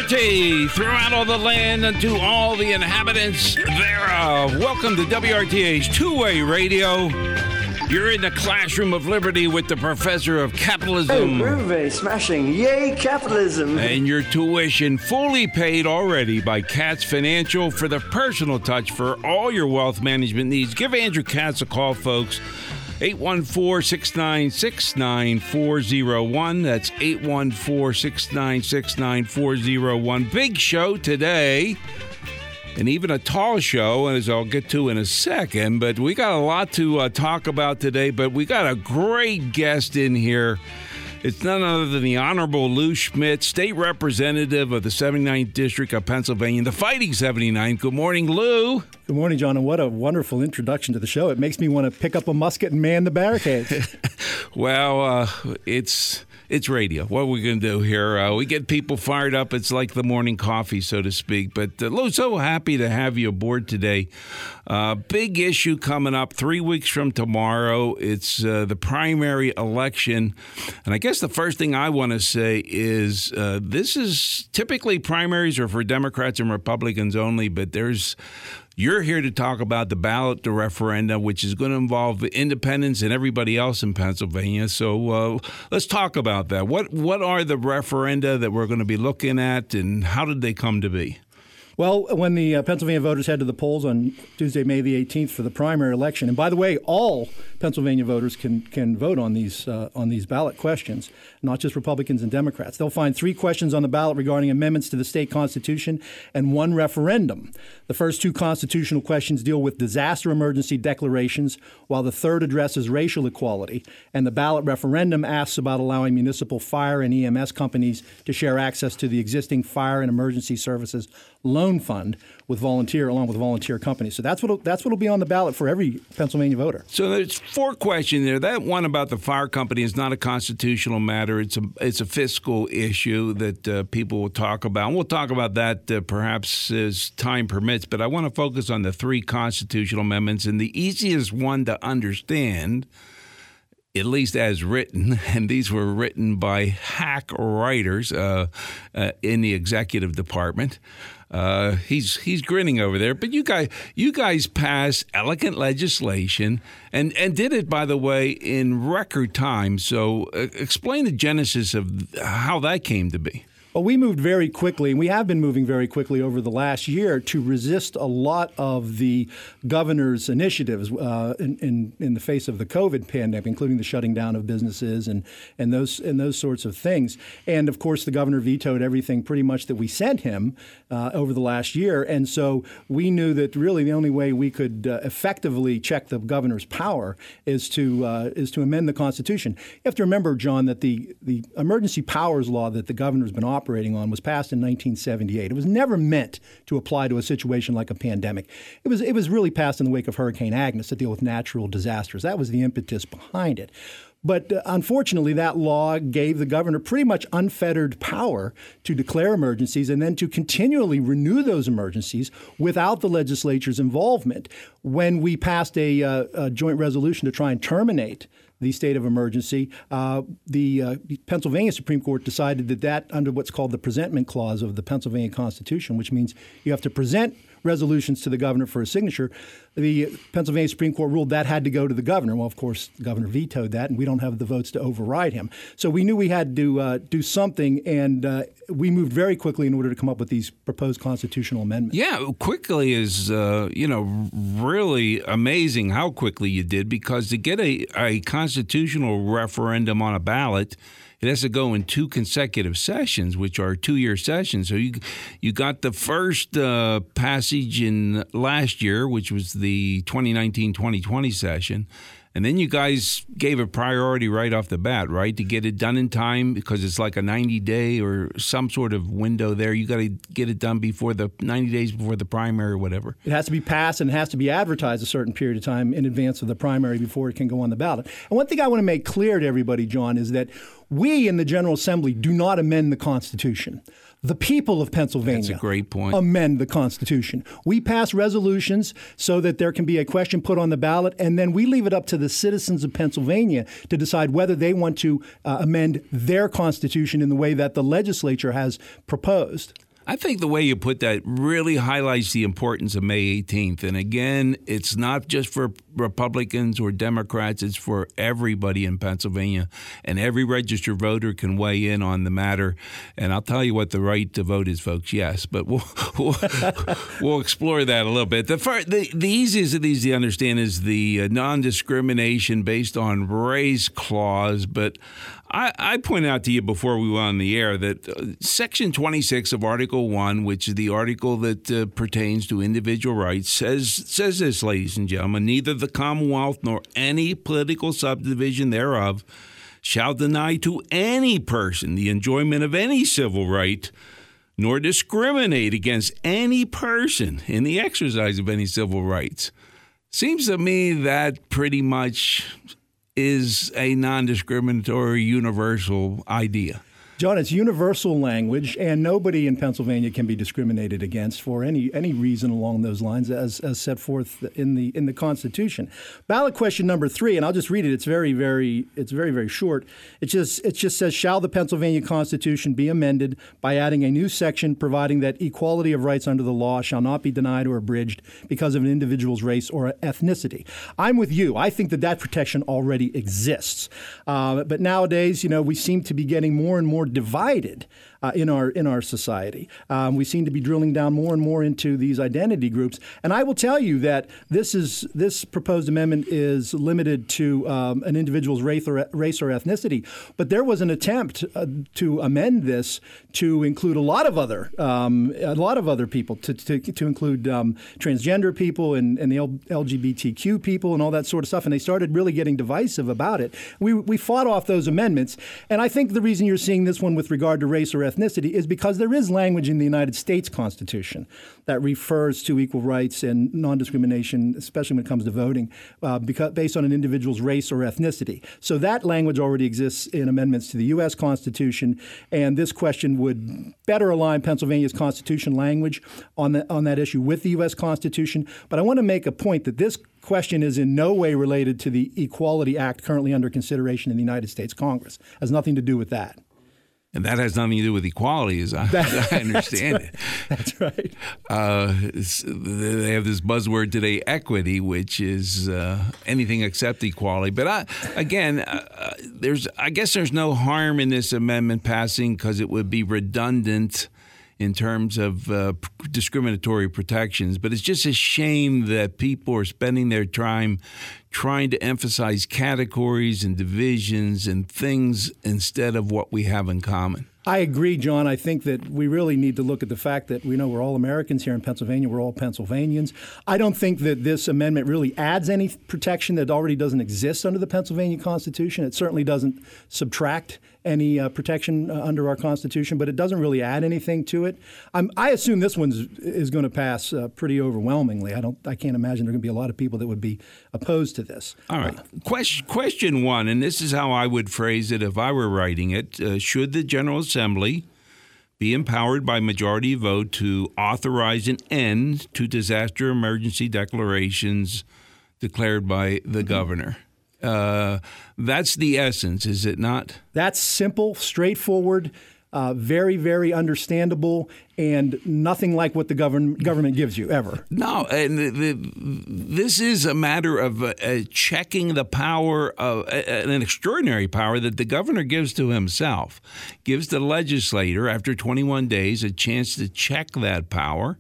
liberty throughout all the land and to all the inhabitants thereof. Welcome to WRTA's Two-Way Radio. You're in the classroom of liberty with the professor of capitalism. Oh, groovy, smashing, yay, capitalism. And your tuition fully paid already by Katz Financial for the personal touch for all your wealth management needs. Give Andrew Katz a call, folks. 814-696-9401. That's 814-696-9401. Big show today, and even a tall show, as I'll get to in a second. But we got a lot to talk about today, but we got a great guest in here. It's none other than the Honorable Lou Schmidt, State Representative of the 79th District of Pennsylvania, the Fighting 79th. Good morning, Lou. Good morning, John, and what a wonderful introduction to the show. It makes me want to pick up a musket and man the barricades. Well, it's radio. What are we going to do here? We get people fired up. It's like the morning coffee, so to speak. But, Lou, so happy to have you aboard today. Big issue coming up 3 weeks from tomorrow. It's the primary election. And I guess the first thing I want to say is this is typically primaries are for Democrats and Republicans only, but you're here to talk about the ballot, the referendum, which is going to involve independents and everybody else in Pennsylvania. So let's talk about that. What are the referenda that we're going to be looking at, and how did they come to be? Well, when the Pennsylvania voters head to the polls on Tuesday, May the 18th for the primary election, and by the way, all Pennsylvania voters can vote on these ballot questions, not just Republicans and Democrats. They'll find 3 questions on the ballot regarding amendments to the state constitution and 1 referendum. The first 2 constitutional questions deal with disaster emergency declarations, while the third addresses racial equality. And the ballot referendum asks about allowing municipal fire and EMS companies to share access to the existing fire and emergency services loan fund along with volunteer companies. So that's what'll be on the ballot for every Pennsylvania voter. So there's 4 questions there. That one about the fire company is not a constitutional matter. It's a fiscal issue that people will talk about. And we'll talk about that perhaps as time permits. But I want to focus on the 3 constitutional amendments, and the easiest one to understand, at least as written, and these were written by hack writers in the executive department. He's grinning over there. But you guys passed elegant legislation and did it, by the way, in record time. So explain the genesis of how that came to be. Well, we moved very quickly, and we have been moving very quickly over the last year to resist a lot of the governor's initiatives in the face of the COVID pandemic, including the shutting down of businesses and those sorts of things. And of course, the governor vetoed everything pretty much that we sent him over the last year. And so we knew that really the only way we could effectively check the governor's power is to amend the Constitution. You have to remember, John, that the emergency powers law that the governor's been operating on was passed in 1978. It was never meant to apply to a situation like a pandemic. It was really passed in the wake of Hurricane Agnes to deal with natural disasters. That was the impetus behind it. But unfortunately, that law gave the governor pretty much unfettered power to declare emergencies and then to continually renew those emergencies without the legislature's involvement. When we passed a joint resolution to try and terminate the state of emergency, the Pennsylvania Supreme Court decided that under what's called the presentment clause of the Pennsylvania Constitution, which means you have to present resolutions to the governor for a signature, the Pennsylvania Supreme Court ruled that had to go to the governor. Well, of course, the governor vetoed that, and we don't have the votes to override him. So we knew we had to do something, and we moved very quickly in order to come up with these proposed constitutional amendments. Yeah, quickly is, really amazing how quickly you did, because to get a constitutional referendum on a ballot, it has to go in 2 consecutive sessions, which are 2-year sessions. So you got the first passage in last year, which was the 2019-2020 session. And then you guys gave a priority right off the bat, right, to get it done in time, because it's like a 90-day or some sort of window there. You got to get it done before the 90 days before the primary or whatever. It has to be passed and it has to be advertised a certain period of time in advance of the primary before it can go on the ballot. And one thing I want to make clear to everybody, John, is that we in the General Assembly do not amend the Constitution. The people of Pennsylvania That's a great point. amend the Constitution. We pass resolutions so that there can be a question put on the ballot, and then we leave it up to the citizens of Pennsylvania to decide whether they want to amend their Constitution in the way that the legislature has proposed. I think the way you put that really highlights the importance of May 18th. And again, it's not just for Republicans or Democrats. It's for everybody in Pennsylvania. And every registered voter can weigh in on the matter. And I'll tell you what the right to vote is, folks. Yes, but we'll explore that a little bit. The easiest of these to understand is the non-discrimination based on race clause. But I pointed out to you before we went on the air that Section 26 of Article 1, which is the article that pertains to individual rights, says this, ladies and gentlemen: neither the Commonwealth nor any political subdivision thereof shall deny to any person the enjoyment of any civil right, nor discriminate against any person in the exercise of any civil rights. Seems to me that pretty much is a non-discriminatory universal idea. John, it's universal language, and nobody in Pennsylvania can be discriminated against for any reason along those lines, as set forth in the Constitution. Ballot question number 3, and I'll just read it. It's very, very short. It just says, shall the Pennsylvania Constitution be amended by adding a new section providing that equality of rights under the law shall not be denied or abridged because of an individual's race or ethnicity? I'm with you. I think that protection already exists. But nowadays, we seem to be getting more and more divided in our society. We seem to be drilling down more and more into these identity groups. And I will tell you that this proposed amendment is limited to an individual's race or ethnicity. But there was an attempt to amend this to include a lot of other people, to include transgender people and the LGBTQ people and all that sort of stuff. And they started really getting divisive about it. We fought off those amendments. And I think the reason you're seeing this one with regard to race or ethnicity is because there is language in the United States Constitution that refers to equal rights and non-discrimination, especially when it comes to voting, based on an individual's race or ethnicity. So that language already exists in amendments to the U.S. Constitution, and this question would better align Pennsylvania's Constitution language on that issue with the U.S. Constitution. But I want to make a point that this question is in no way related to the Equality Act currently under consideration in the United States Congress. It has nothing to do with that. And that has nothing to do with equality, as I understand it. That's right. They have this buzzword today, equity, which is anything except equality. But I guess there's no harm in this amendment passing because it would be redundant in terms of discriminatory protections. But it's just a shame that people are spending their time trying to emphasize categories and divisions and things instead of what we have in common. I agree, John. I think that we really need to look at the fact that we know we're all Americans here in Pennsylvania. We're all Pennsylvanians. I don't think that this amendment really adds any protection that already doesn't exist under the Pennsylvania Constitution. It certainly doesn't subtract any protection under our Constitution, but it doesn't really add anything to it. I assume this one is going to pass pretty overwhelmingly. I can't imagine there are going to be a lot of people that would be opposed to this. All right. Question 1, and this is how I would phrase it if I were writing it. Should the General Assembly be empowered by majority vote to authorize an end to disaster emergency declarations declared by the governor? That's the essence, is it not? That's simple, straightforward, very, very understandable, and nothing like what the government gives you, ever. No, and this is a matter of checking the power of an extraordinary power that the governor gives to himself, gives the legislator, after 21 days, a chance to check that power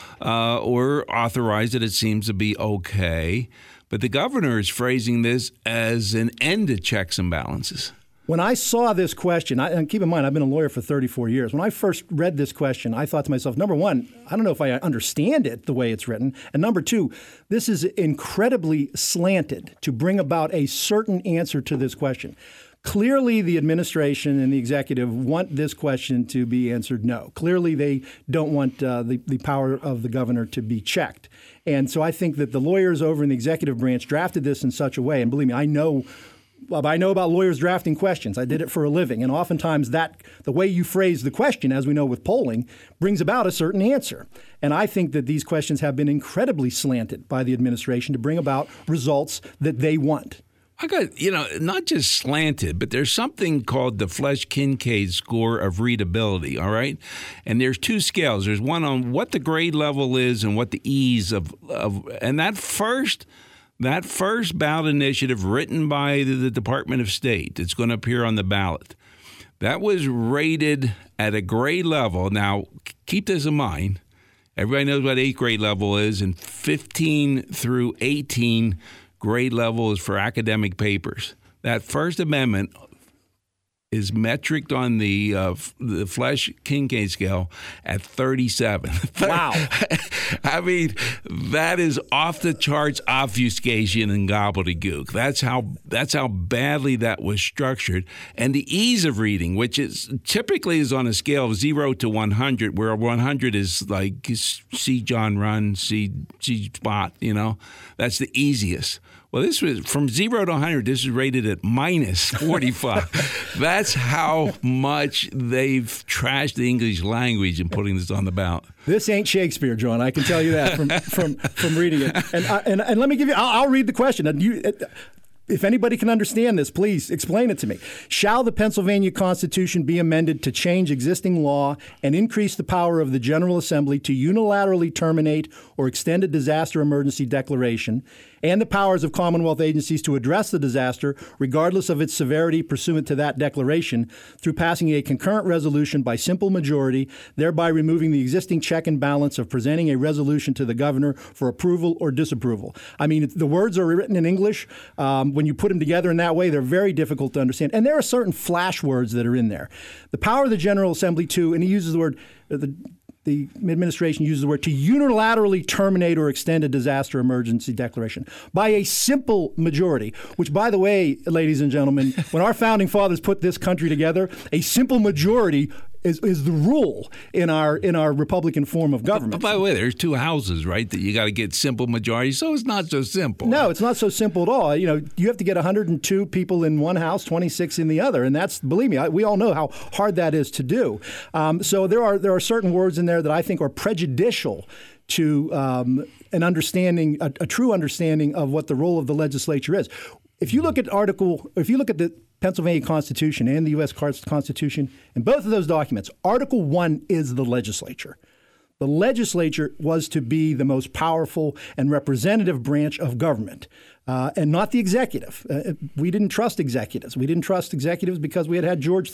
or authorize it. It seems to be okay. But the governor is phrasing this as an end to checks and balances. When I saw this question, and keep in mind, I've been a lawyer for 34 years. When I first read this question, I thought to myself, number one, I don't know if I understand it the way it's written. And number two, this is incredibly slanted to bring about a certain answer to this question. Clearly, the administration and the executive want this question to be answered no. Clearly, they don't want the power of the governor to be checked. And so I think that the lawyers over in the executive branch drafted this in such a way, and believe me, I know about lawyers drafting questions. I did it for a living. And oftentimes the way you phrase the question, as we know with polling, brings about a certain answer. And I think that these questions have been incredibly slanted by the administration to bring about results that they want. I got, not just slanted, but there's something called the Flesch-Kincaid score of readability, all right? And there's two scales. There's one on what the grade level is and what the ease of and that first ballot initiative written by the Department of State, it's going to appear on the ballot, that was rated at a grade level. Now, keep this in mind. Everybody knows what 8th grade level is, and 15 through 18 grade level is for academic papers. That First Amendment is metriced on the Flesch-Kincaid scale at 37. Wow. I mean, that is off the charts obfuscation and gobbledygook. That's how badly that was structured. And the ease of reading, which is typically is on a scale of 0 to 100, where 100 is like see John run, see Spot, that's the easiest. Well, this was from 0 to 100. This is rated at minus 45. That's how much they've trashed the English language in putting this on the ballot. This ain't Shakespeare, John. I can tell you that from reading it. And let me give you. I'll read the question. If anybody can understand this, please explain it to me. Shall the Pennsylvania Constitution be amended to change existing law and increase the power of the General Assembly to unilaterally terminate or extend a disaster emergency declaration and the powers of Commonwealth agencies to address the disaster, regardless of its severity pursuant to that declaration, through passing a concurrent resolution by simple majority, thereby removing the existing check and balance of presenting a resolution to the governor for approval or disapproval? I mean, the words are written in English. When you put them together in that way, they're very difficult to understand. And there are certain flash words that are in there. The power of the General Assembly to, and he uses the word, the administration uses the word to unilaterally terminate or extend a disaster emergency declaration by a simple majority, which, by the way, ladies and gentlemen, when our founding fathers put this country together, a simple majority is the rule in our Republican form of government. But by the way, there's two houses, right, that you got to get simple majority, so it's not so simple. No, it's not so simple at all. You have to get 102 people in one house, 26 in the other, and that's, believe me, we all know how hard that is to do. So there are certain words in there that I think are prejudicial to an understanding, a true understanding of what the role of the legislature is. If you look at the Pennsylvania Constitution and the U.S. Constitution, in both of those documents, Article 1 is the legislature. The legislature was to be the most powerful and representative branch of government, and not the executive. We didn't trust executives. We didn't trust executives because we had George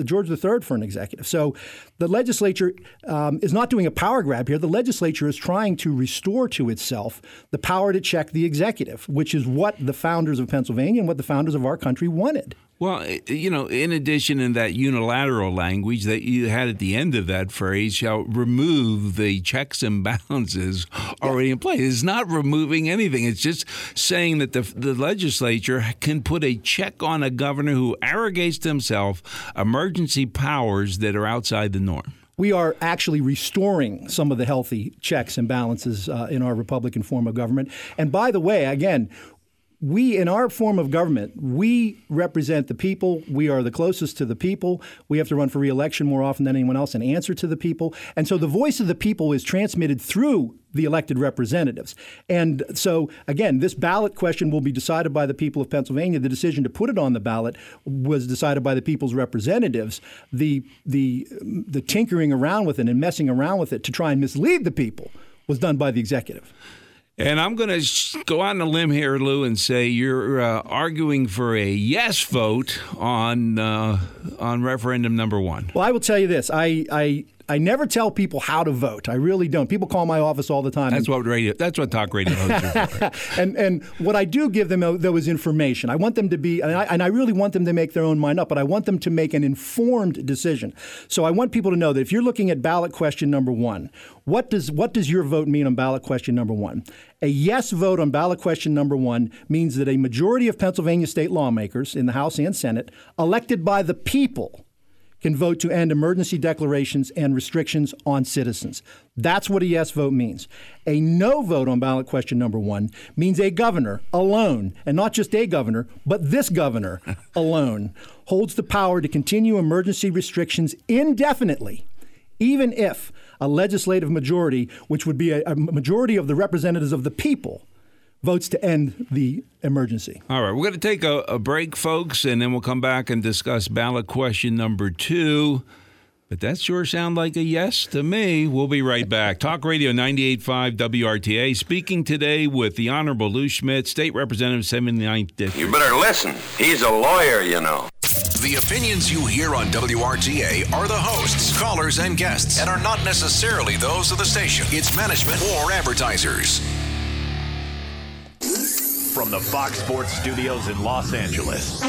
III for an executive. So the legislature is not doing a power grab here. The legislature is trying to restore to itself the power to check the executive, which is what the founders of Pennsylvania and what the founders of our country wanted. Well, in addition, in that unilateral language that you had at the end of that phrase, shall remove the checks and balances already in place. It's not removing anything. It's just saying that the legislature can put a check on a governor who arrogates to himself emergency powers that are outside the norm. We are actually restoring some of the healthy checks and balances in our Republican form of government. And by the way, again, we, in our form of government, we represent the people. We are the closest to the people. We have to run for re-election more often than anyone else and answer to the people. And so the voice of the people is transmitted through the elected representatives. And so, again, this ballot question will be decided by the people of Pennsylvania. The decision to put it on the ballot was decided by the people's representatives. The tinkering around with it and messing around with it to try and mislead the people was done by the executive. And I'm going to go out on a limb here, Lou, and say you're arguing for a yes vote on referendum number 1. Well, I will tell you this. I never tell people how to vote. I really don't. People call my office all the time. That's what talk radio hosts are for. And what I do give them, though, is information. I want them to be, and I really want them to make their own mind up, but I want them to make an informed decision. So I want people to know that if you're looking at ballot question number 1, what does your vote mean on ballot question number 1? A yes vote on ballot question number 1 means that a majority of Pennsylvania state lawmakers in the House and Senate, elected by the people, can vote to end emergency declarations and restrictions on citizens. That's what a yes vote means. A no vote on ballot question number 1 means a governor alone, and not just a governor, but this governor alone, holds the power to continue emergency restrictions indefinitely, even if a legislative majority, which would be a majority of the representatives of the people, votes to end the emergency. All right, we're going to take a break, folks, and then we'll come back and discuss ballot question number 2. But that sure sounds like a yes to me. We'll be right back. Talk Radio 98.5 WRTA, speaking today with the Honorable Lou Schmidt, State Representative, 79th District. You better listen. He's a lawyer, you know. The opinions you hear on WRTA are the hosts, callers, and guests, and are not necessarily those of the station, its management, or advertisers. From the Fox Sports Studios in Los Angeles,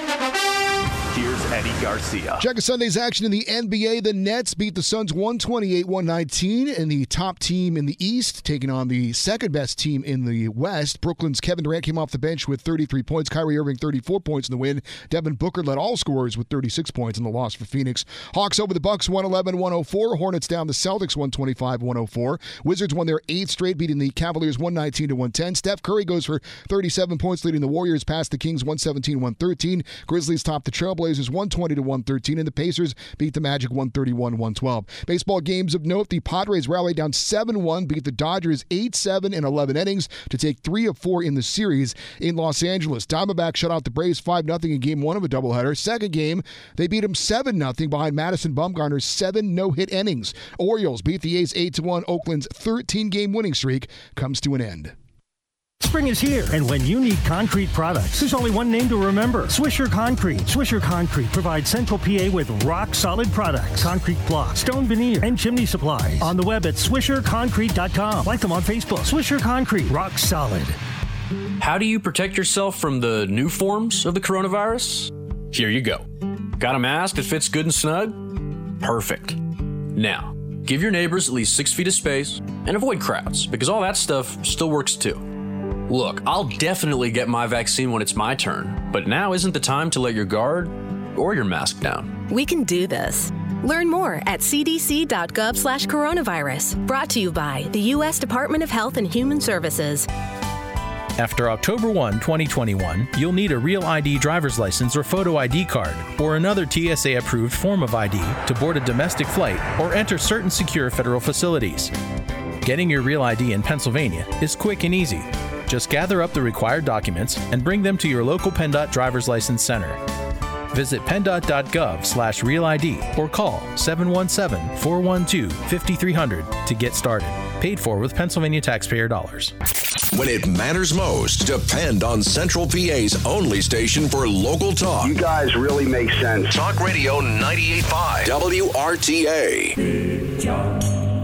here's Eddie Garcia. Check Sunday's action in the NBA. The Nets beat the Suns 128-119, and the top team in the East taking on the second-best team in the West. Brooklyn's Kevin Durant came off the bench with 33 points. Kyrie Irving, 34 points in the win. Devin Booker led all scorers with 36 points in the loss for Phoenix. Hawks over the Bucks 111-104. Hornets down the Celtics 125-104. Wizards won their 8th straight, beating the Cavaliers 119-110. Steph Curry goes for 37 points, leading the Warriors past the Kings 117-113. Grizzlies top the Trailblazers 120-113, and the Pacers beat the Magic 131-112. Baseball games of note: the Padres rallied down 7-1, beat the Dodgers 8-7 in 11 innings to take 3 of 4 in the series. In Los Angeles, Diamondbacks shut out the Braves 5-0 in Game 1 of a doubleheader. Second game, they beat them 7-0 behind Madison Bumgarner's 7 no-hit innings. Orioles beat the A's 8-1. Oakland's 13-game winning streak comes to an end. Spring is here, and when you need concrete products, there's only one name to remember: Swisher Concrete. Swisher Concrete provides Central PA with rock-solid products, concrete blocks, stone veneer, and chimney supplies. On the web at SwisherConcrete.com. Like them on Facebook. Swisher Concrete, rock solid. How do you protect yourself from the new forms of the coronavirus? Here you go. Got a mask that fits good and snug? Perfect. Now, give your neighbors at least 6 feet of space and avoid crowds, because all that stuff still works too. Look, I'll definitely get my vaccine when it's my turn, but now isn't the time to let your guard or your mask down. We can do this. Learn more at cdc.gov/coronavirus. Brought to you by the U.S. Department of Health and Human Services. After October 1, 2021, you'll need a Real ID driver's license or photo ID card, or another TSA-approved form of ID to board a domestic flight or enter certain secure federal facilities. Getting your Real ID in Pennsylvania is quick and easy. Just gather up the required documents and bring them to your local PennDOT driver's license center. Visit PennDOT.gov/RealID or call 717-412-5300 to get started. Paid for with Pennsylvania taxpayer dollars. When it matters most, depend on Central PA's only station for local talk. You guys really make sense. Talk Radio 98.5 WRTA. Big John.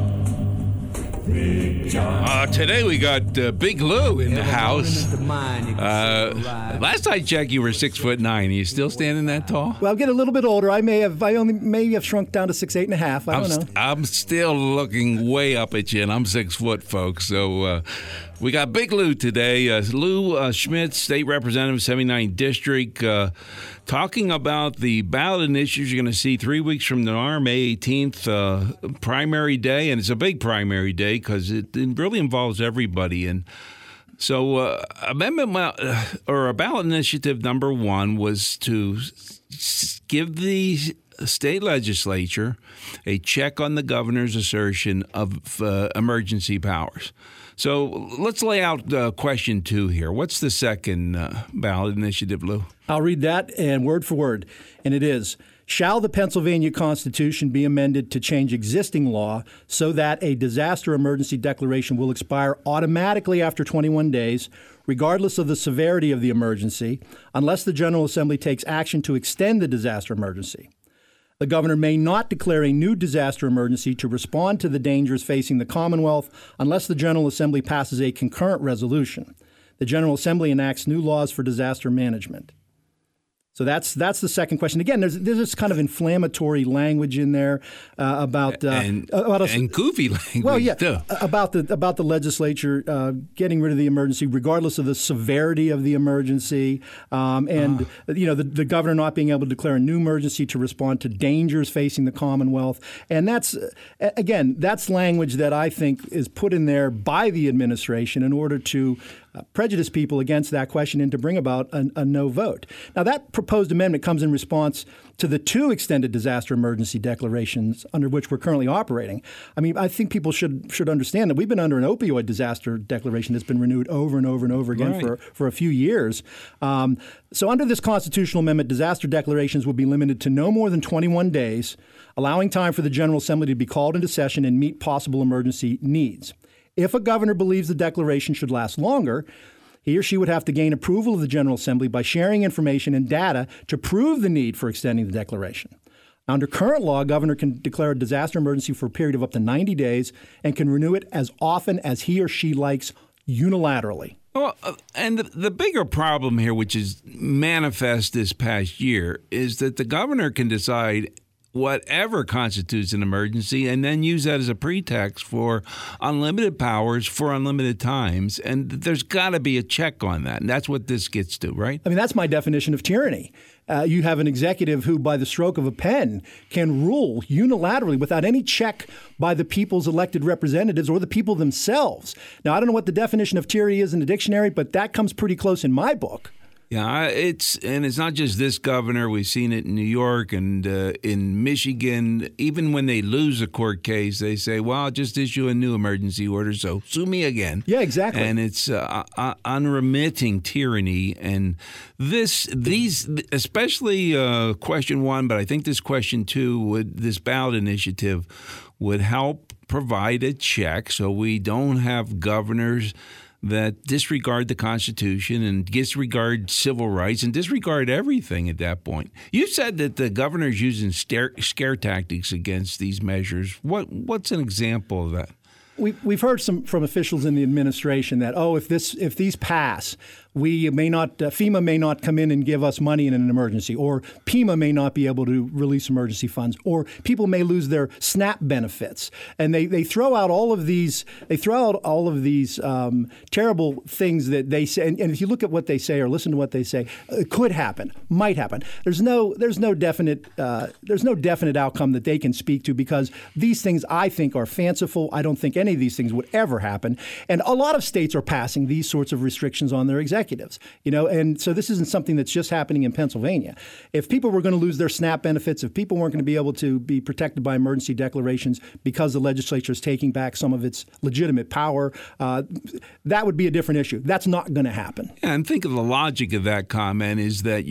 Today we got Big Lou in the house. Last I checked, you were 6'9". Are you still standing that tall? Well, I'm getting a little bit older. I may have shrunk down to 6'8.5". I don't know. I'm still looking way up at you, and I'm 6 foot, folks. So we got Big Lou today. Lou Schmidt, State Representative, 79th District, talking about the ballot initiatives you're going to see 3 weeks from now, May 18th, primary day, and it's a big primary day because it really involves everybody. And so a ballot initiative number 1 was to give the state legislature a check on the governor's assertion of emergency powers. So let's lay out question 2 here. What's the second ballot initiative, Lou? I'll read that and word for word. And it is: shall the Pennsylvania Constitution be amended to change existing law so that a disaster emergency declaration will expire automatically after 21 days, regardless of the severity of the emergency, unless the General Assembly takes action to extend the disaster emergency? The governor may not declare a new disaster emergency to respond to the dangers facing the Commonwealth unless the General Assembly passes a concurrent resolution. The General Assembly enacts new laws for disaster management. So that's the second question. Again, there's this kind of inflammatory language in there about goofy language. Well, yeah, too. about the legislature getting rid of the emergency, regardless of the severity of the emergency, and the governor not being able to declare a new emergency to respond to dangers facing the Commonwealth. And that's language that I think is put in there by the administration in order to prejudice people against that question and to bring about a no vote. Now, that proposed amendment comes in response to the 2 extended disaster emergency declarations under which we're currently operating. I mean, I think people should understand that we've been under an opioid disaster declaration that's been renewed over and over and over again for a few years. So under this constitutional amendment, disaster declarations will be limited to no more than 21 days, allowing time for the General Assembly to be called into session and meet possible emergency needs. If a governor believes the declaration should last longer, he or she would have to gain approval of the General Assembly by sharing information and data to prove the need for extending the declaration. Under current law, a governor can declare a disaster emergency for a period of up to 90 days and can renew it as often as he or she likes unilaterally. Well, and the bigger problem here, which is manifest this past year, is that the governor can decide whatever constitutes an emergency and then use that as a pretext for unlimited powers for unlimited times. And there's got to be a check on that. And that's what this gets to, right? I mean, that's my definition of tyranny. You have an executive who, by the stroke of a pen, can rule unilaterally without any check by the people's elected representatives or the people themselves. Now, I don't know what the definition of tyranny is in the dictionary, but that comes pretty close in my book. Yeah, it's not just this governor. We've seen it in New York and in Michigan. Even when they lose a court case, they say, well, I'll just issue a new emergency order, so sue me again. Yeah, exactly. And it's unremitting tyranny. And these, especially question 1, but I think this question 2, this ballot initiative would help provide a check so we don't have governors that disregard the Constitution and disregard civil rights and disregard everything at that point. You said that the governor's using scare tactics against these measures. What's an example of that? We've heard from officials in the administration that, if these pass, FEMA may not come in and give us money in an emergency, or PEMA may not be able to release emergency funds, or people may lose their SNAP benefits, and they throw out all of these. They throw out all of these terrible things that they say. And if you look at what they say or listen to what they say, it could happen, might happen. There's no definite outcome that they can speak to, because these things, I think, are fanciful. I don't think any of these things would ever happen. And a lot of states are passing these sorts of restrictions on their executives, and so this isn't something that's just happening in Pennsylvania. If people were going to lose their SNAP benefits, if people weren't going to be able to be protected by emergency declarations because the legislature is taking back some of its legitimate power, that would be a different issue. That's not going to happen. And think of the logic of that comment is that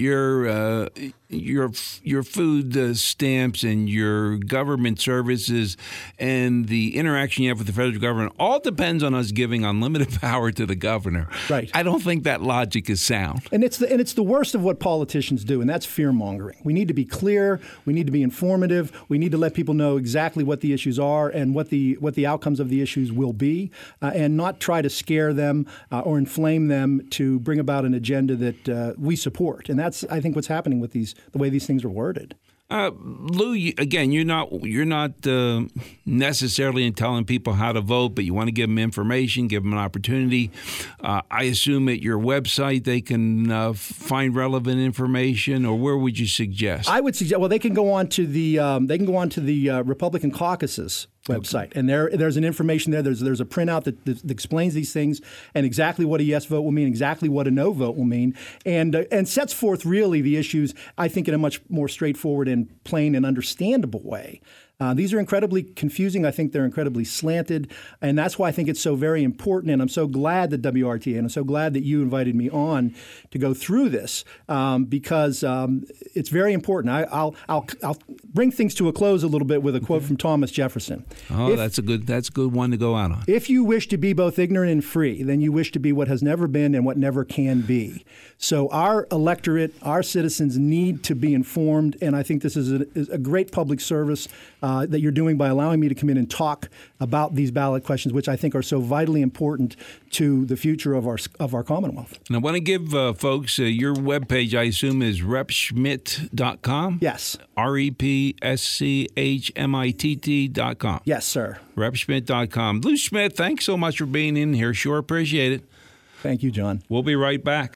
your food stamps and your government services and the interaction you have with the federal government all depends on us giving unlimited power to the governor. Right. I don't think that logic is sound. And it's the worst of what politicians do, and that's fear-mongering. We need to be clear. We need to be informative. We need to let people know exactly what the issues are and what the outcomes of the issues will be, and not try to scare them or inflame them to bring about an agenda that we support. And that's, I think, what's happening with the way these things are worded. Lou, you're not necessarily in telling people how to vote, but you want to give them information, give them an opportunity. I assume at your website they can find relevant information, or where would you suggest? I would suggest, they can go on to the Republican Caucus's website, and there's an information there. There's a printout that explains these things and exactly what a yes vote will mean, exactly what a no vote will mean, and sets forth really the issues, I think, in a much more straightforward and plain and understandable way. These are incredibly confusing. I think they're incredibly slanted, and that's why I think it's so very important. And I'm so glad that WRTA, and I'm so glad that you invited me on to go through this, because it's very important. I'll bring things to a close a little bit with a quote from Thomas Jefferson. Oh, that's a good one to go out on. If you wish to be both ignorant and free, then you wish to be what has never been and what never can be. So our electorate, our citizens need to be informed, and I think this is a great public service that you're doing by allowing me to come in and talk about these ballot questions, which I think are so vitally important to the future of our Commonwealth. And I want to give folks your webpage, I assume, is repschmitt.com? Yes. repschmitt.com. Yes, sir. repschmitt.com. Lou Schmitt, thanks so much for being in here. Sure appreciate it. Thank you, John. We'll be right back.